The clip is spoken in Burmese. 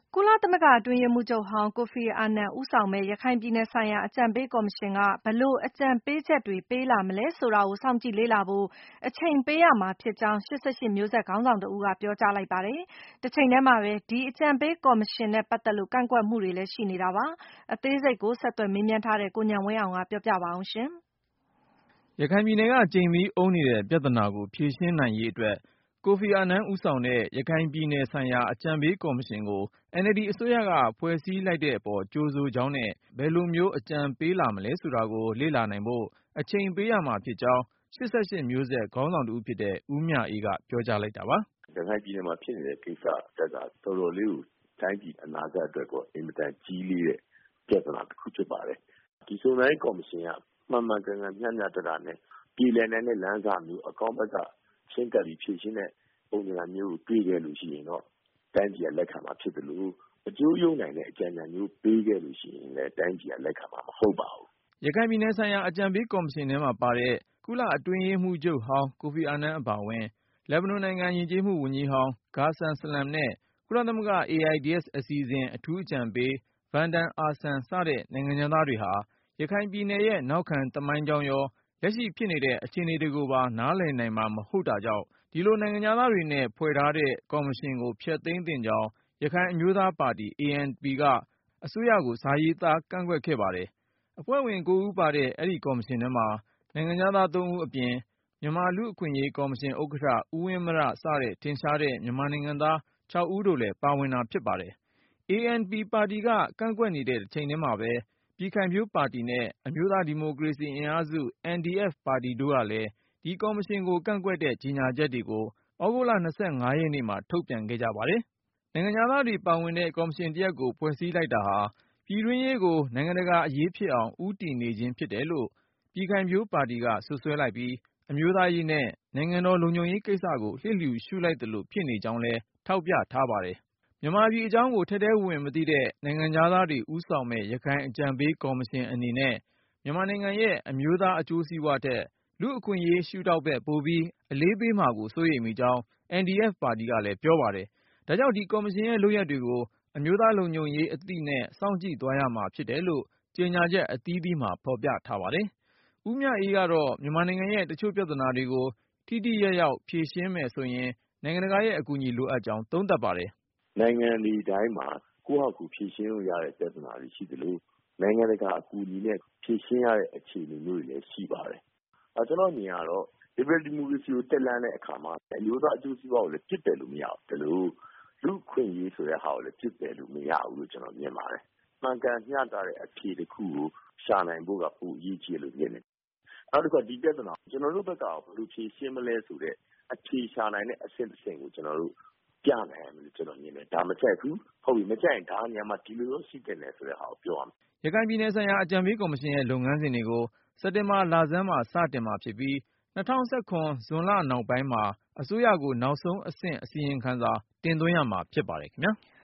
ကုလသမဂ္ဂအတွင်းရေးမှူးချုပ်ဟောင်း ကိုဖီအာနန်ဦးဆောင်မယ့် ရခိုင်ပြည်နယ်ဆိုင်ရာအကြံပေးကော်မရှင်က ဘယ်လိုအကြံပေးချက်တွေပေးလာမလဲဆိုတာကို စောင့်ကြည့်လေ့လာဖို့ အချိန်ပေးရမှာဖြစ်ကြောင်း 88မျိုးဆက်ခေါင်းဆောင်တဦးက ပြောကြားလိုက်ပါတယ်။ တချိန်တည်းမှာပဲ ဒီအကြံပေးကော်မရှင်နဲ့ပတ်သက်လို့ ကန့်ကွက်မှုတွေလည်းရှိနေတာပါ။ အသေးစိတ်ကို ဆက်သွယ်မေးမြန်းထားတဲ့ ကိုဉာဏ်ဝင်းအောင်က ပြောပြပါမယ်။ရခိုင်ပြည်နယ်က ကြိမ်မီးအုံးနေတဲ့ပြဿနာကိုဖြေရှင်းနိုင်ရေးအတွက် ကိုဖီအာနန်ဦးဆောင်တဲ့ ရခိုင်ပြည်နယ်ဆိုင်ရာအကြံပေးကော်မရှင်ကို NLD အစိုးရက ဖွဲ့စည်းလိုက်တဲ့အပေါ် ကြိုဆိုကြောင်းနဲ့ ဘယ်လိုမျိုးအကြံပေးလာမလဲဆိုတာကို လေ့လာနိုင်ဖို့ အချိန်ပေးရမှာဖြစ်ကြောင်း 88မျိုးဆက်ခေါင်းဆောင်တဦးဖြစ်တဲ့ ဦးမြအေးက ပြောကြားလိုက်တာပါ။ “ရခိုင်ပြည်နယ်မှာဖြစ်နေတဲ့ကိစ္စကတော်တော်လေးကိုတိုင်းပြည်အနာဂတ်အတွက်ကိုအင်မတန်ကြီးလေးတဲ့ပြဿနာတစ်ခုဖြစ်ပါတယ်။ဒီစုံစမ်းရေးကော်မရှင်ကမှန်မှန်ကန်ကန်မျှမျှတတနဲ့ပြည်လည်နိုင်တဲ့လမ်းစာမျိုးအကောင်းဘက်ကရှင်းကပ်ပြီးဖြည့်ရှင်းတဲ့ပုံစံမျိုးကိုတွေ့ခဲ့လို့ရှိရင်တော့တိုင်းပြည်ကလက်ခံမှာဖြစ်တယ်လို့အကျိုးယုံနိုင်တဲ့အကြံဉာဏ်မျိုးပေးခဲ့လို့ရှိရင်လည်းတိုင်းပြည်ကလက်ခံမှာမဟုတ်ပါဘူး။ ” ရခိုင်ပြည်နယ်ဆိုင်ရာအကြံပေးကော်မရှင်ထဲမှာပါတဲ့ ကုလအတွင်းရေးမှူးချုပ်ဟောင်း ကိုဖီအာနန်အပါအဝင် လက်ဘနွန်နိုင်ငံယဉ်ကျေးမှုဝန်ကြီးဟောင်း ဂါဆမ်ဆလမ်နဲ့ ကုလသမဂ္ဂ AIDS အစီအစဉ် အထူးအကြံပေး ဗန်ဒန်အာဆမ် စတဲ့နိုင်ငံခြားသားတွေဟာ ရခိုင်ပြည်နယ်ရဲ့နောက်ခံသမိုင်းကြောင်းရော လက်ရှိဖြစ်နေတဲ့အခြေအနေတွေကိုပါ နားလည်နိုင်မှာမဟုတ်တာကြောင့် ဒီလိုနိုင်ငံခြားသားတွေနဲ့ဖွဲ့ထားတဲ့ကော်မရှင်ကို ဖျက်သိမ်းသင့်ကြောင်း ရခိုင်အမျိုးသားပါတီ ANP ကအစိုးရကို စာရေးသားကန့်ကွက်ခဲ့ပါတယ်။ အဖွဲ့ဝင် ဦးပါတဲ့ အဲဒီကော်မရှင်ထဲမှာ နိုင်ငံခြားသား ဦးအပြင် မြန်မာလူ့အခွင့်အရေးကော်မရှင်ဥက္ကဋ္ဌ ဦးဝင်းမြ စတဲ့ထင်ရှားတဲ့ မြန်မာနိုင်ငံသား ဦးတို့လည်းပါဝင်တာဖြစ်ပါတယ်။ ANP ပါတီက ကန့်ကွက်နေတဲ့တချိန်တည်းမှာပဲ ပြည်ခိုင်ဖြိုးပါတီနဲ့ အမျိုးသားဒီမိုကရေစီအင်အားစု NDF ပါတီတို့ကလည်း ဒီကော်မရှင်ကိုကန့်ကွက်တဲ့ကြေညာချက်တွေကို သြဂုတ်လ ရက်နေ့မှာ ထုတ်ပြန်ခဲ့ကြပါတယ်။ နိုင်ငံခြားသားတွေပါဝင်တဲ့ကော်မရှင်တရပ်ကို ဖွဲ့စည်းလိုက်တာဟာ ပြည်တွင်းရေးကို နိုင်ငံတကာအရေးဖြစ်အောင် ဦးတည်နေခြင်းဖြစ်တယ်လို့ ပြည်ခိုင်ဖြိုးပါတီက စွပ်စွဲလိုက်ပြီး အမျိုးသားရေးနဲ့ နိုင်ငံတော်လုံခြုံရေးကိစ္စကို လျစ်လျူရှုလိုက်သလိုဖြစ်နေကြောင်းလည်း ထောက်ပြထားပါတယ်။ မြန်မာပြည်အကြောင်းကို ထဲထဲဝင်ဝင်မသိတဲ့ နိုင်ငံခြားသားတွေဦးဆောင်မယ့် ရခိုင်အကြံပေးကော်မရှင်အနေနဲ့ မြန်မာနိုင်ငံရဲ့အမျိုးသားအကျိုးစီးပွားထက် လူ့အခွင့်အရေးရှုထောင့်ဘက် ပိုပြီးအလေးပေးမှာကို စိုးရိမ်မိကြောင်း NDF ပါတီကလည်းပြောပါတယ်။ ဒါကြောင့် ဒီကော်မရှင်ရဲ့လုပ်ရပ်တွေကို အမျိုးသားလုံခြုံရေးအသိနဲ့ စောင့်ကြည့်သွားရမှာဖြစ်တယ်လို့ ကြေညာချက်အသီးသီးမှာ ဖေါ်ပြထားပါတယ်။ ဦးမြအေးကတော့ မြန်မာနိုင်ငံရဲ့တချို့ပြဿနာတွေကို ထိထိရောက်ရောက်ဖြေရှင်းမယ်ဆိုရင် နိုင်ငံတကာရဲ့အကူအညီလိုအပ်ကြောင်း သုံးသပ်ပါတယ်။ “နိုင်ငံတွေတိုင်းမှာကိုယ့်ဟာကိုယ်ဖြေရှင်းလို့ရတဲ့ပြဿနာတွေရှိသလိုနိုင်ငံတကာအကူအညီနဲ့ဖြေရှင်းရတဲ့အခြေအနေမျိုးတွေလည်းရှိပါတယ်။ကျွန်တော်အမြင်ကတော့ ဒီမိုကရေစီကိုတက်လှမ်းတဲ့အခါမှာအမျိုးသားအကျိုးစီးပွားကိုလည်းပစ်ပယ်လို့မရဘူးလို့လူ့အခွင့်အရေးဆိုတဲ့ဟာကိုလည်းပစ်ပယ်လို့မရဘူးလို့ကျွန်တော်မြင်ပါတယ်။မှန်ကန်မျှတတဲ့အဖြေတစ်ခုကိုရှာနိုင်ဖို့ကပိုအရေးကြီးလို့မြင်တယ်။နောက်တစ်ခါဒီပြဿနာကိုကျွန်တော်တို့ဘက်ကဘယ်လိုဖြေရှင်းမလဲဆိုတဲ့အဖြေရှာနိုင်တဲ့အဆင့်တစ်ဆင့်ကိုကျွန်တော်တို့ပြနိုင်ရမယ်လို့ကျွန်တော်မြင်တယ်။ဒါမကြိုက်ဘူးဟုတ်ပြီမကြိုက်ရင်ဒါနေရာမှာဒီလိုမျိုးရှိတင်တယ်ဆိုတဲ့ဟာကိုပြောရမယ်။ ” ရခိုင်ပြည်နယ်ဆိုင်ရာအကြံပေးကော်မရှင်ရဲ့လုပ်ငန်းစဉ်တွေကို စက်တင်ဘာလဆန်းမှာစတင်မှာဖြစ်ပြီး ၂၀၁၇ ဇွန်လနောက်ပိုင်းမှာ အစိုးရကိုနောက်ဆုံးအဆင့် အစီရင်ခံစာတင်သွင်းရမှာဖြစ်ပါတယ်ခင်ဗျာ။